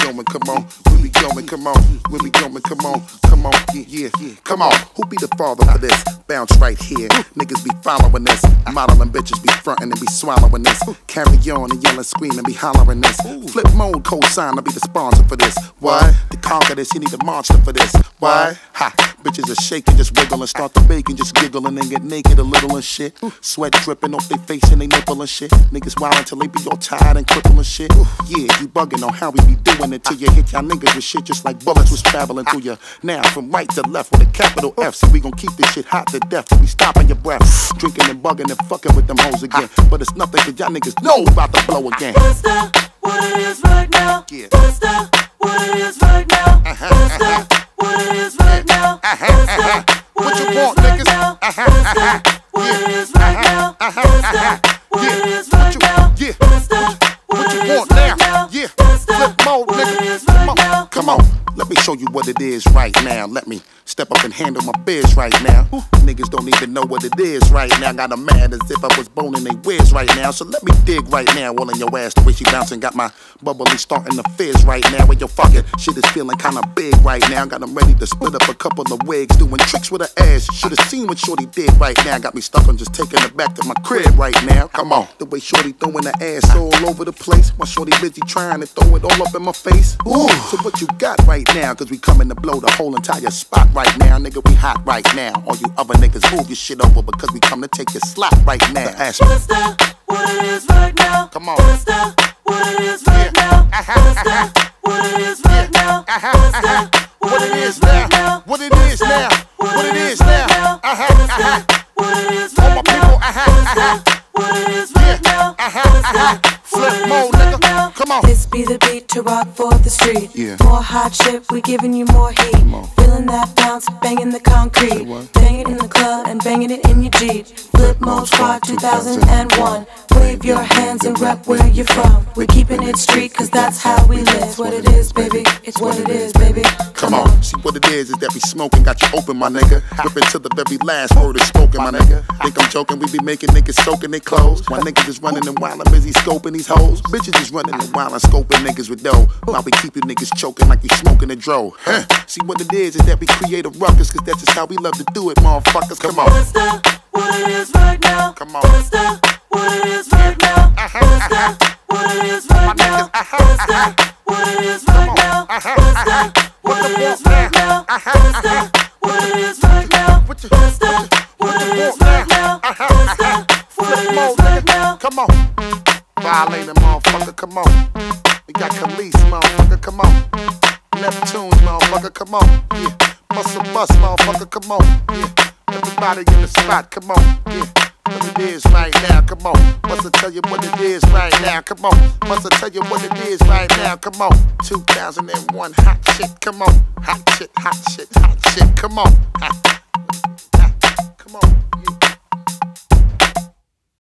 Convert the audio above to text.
going, come on. Where we going, come on. Where we going, come on. Come on, yeah, come on. Who be the father for this? Bounce right here. Niggas be following this. Modeling bitches be frontin' and be swallowing this. Carry on and yelling, screaming, be hollering this. Flip mode, co-sign, I'll be the sponsor for this. Why? To conquer this, you need a monster for this. Why? Ha! Bitches are shaking, just wiggle and start to bake and just giggling and get naked a little and shit. Sweat dripping off their face and they nipple and shit. Niggas wild until they be all tired and crippled and shit. Yeah, you bugging on how we be doing it till you hit y'all niggas with shit just like bullets was traveling through you. Now from right to left with a capital F, so we gon' keep this shit hot to death till we stopping your breath. Drinking and bugging and fucking with them hoes again. But it's nothing cause y'all niggas know about to blow again. What's that? What it is right now? Yeah. What's that? What it is right now? What's that? What it is right now? What's that? What you want, niggas? What's that? What it is right now? What's that? What it is right now? Yeah. What's that? What you want now? Yeah. Flip mode, nigga. Come on. Come on. Let me show you what it is right now. Let me step up and handle my biz right now. Niggas don't even know what it is right now. Got them mad as if I was boning they whiz right now. So let me dig right now, all in your ass. The way she bouncing got my bubbly starting to fizz right now. With your fucking shit is feeling kinda big right now. Got them ready to split up a couple of wigs, doing tricks with her ass. Should've seen what Shorty did right now. Got me stuck on just taking her back to my crib right now. Come on. The way Shorty throwing her ass all over the place. My Shorty busy trying to throw it all up in my face. Ooh. So what you got right now? Cause we coming to blow the whole entire spot right now. Nigga, we hot right now. All you other niggas move your shit over because we come to take your slot right now. Ask me. What's that? What it is right now? Come on. What's that? What it is right now? What's that? What it is right now? What's that? What it is now? What it is now? What it is now? What it is All my right people, now? What it is right now? Flip mode, nigga. Come on. This be the beat to rock for the street. Yeah. More hot shit, we giving you more heat. Feeling that bounce, banging the concrete. Bang it in the club and banging it in your Jeep. Flip mode squad 2001. Wave your hands and rep where you're from. We're keeping it street cause that's how we live. It's what it is, baby. It's what it is, baby. Come on. See what it is that we smoking, got you open, my nigga. Whipping to the very last word is spoken, my nigga. Think I'm joking, we be making niggas soaking their clothes. While niggas is running and wild, I'm busy scoping these hoes. Bitches is running and wild and scoping niggas with dough. While we keep you niggas choking like you smoking a dro. See what it is that we create a ruckus, cause that's just how we love to do it, motherfuckers. Come on. What's that? What it is right now? Come on. What's that? What it is right now? What's that? What it is right now? What's that? What it is right now? What's that? What it is right now? What's that? What it is right now? What's that? What it is right now? What's that? Flip mode, nigga. Come on. Violating, motherfucker. Come on. We got Khalees, motherfucker. Come on. Neptunes, motherfucker. Come on. Yeah. Bust a bus, motherfucker. Come on. Yeah. Everybody in the spot. Come on. Yeah. What it is right now, come on. Must I tell you what it is right now, come on. Must I tell you what it is right now, come on. 2001, hot shit, come on. Hot shit, hot shit, hot shit, come on. Come on.